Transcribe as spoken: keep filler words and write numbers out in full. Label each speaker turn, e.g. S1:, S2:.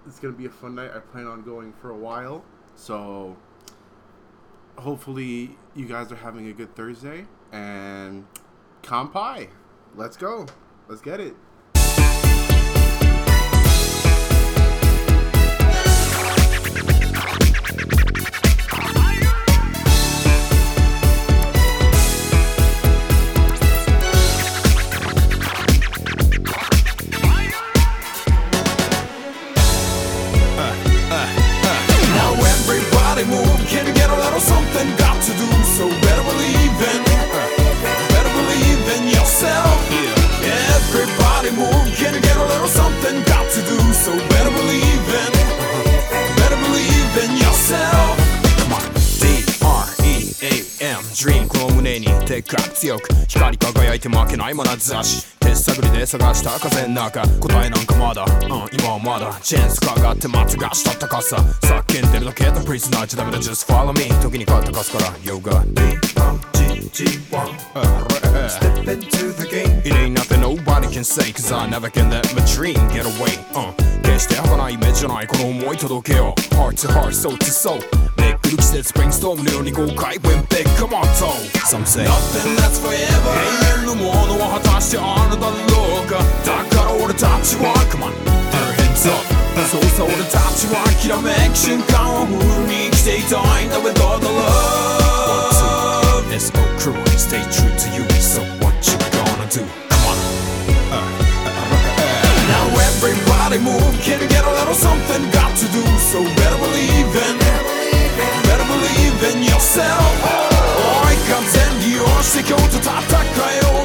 S1: it's gonna be a fun night. I plan on going for a while, so hopefully you guys are having a good Thursday. And Kampai, let's go. Let's get it.
S2: Dream この胸にでかく強く光り輝いて負けない眼差し手探りで探した風の中答えなんかまだ、うん、今はまだチェーンスかがって待つがした高さ叫んでるだけだプリズナーじゃダメだ Just follow me 時に変わったかすから Yoga D G G one Step into the game It ain't nothing nobody can say Cause I never can let my dream get away、uh, 決して儚い夢じゃないこの思い届けよ Heart to heart soul to soulめくる季節 Brainstorm のように豪快 When big come on toe Some say Nothing lasts forever 永遠のものは果たしてあるだろうかだから俺たちは Come on Put your hands up そうさ俺たちはきらめく瞬間をフルに生きていたいんだ With all the love One two S O crew Stay true to you So what you gonna do Come on uh, uh, uh, Now everybody move Can you get a little something got to do So better believe in Better believe in yourself 追い風に押して今日と戦えよ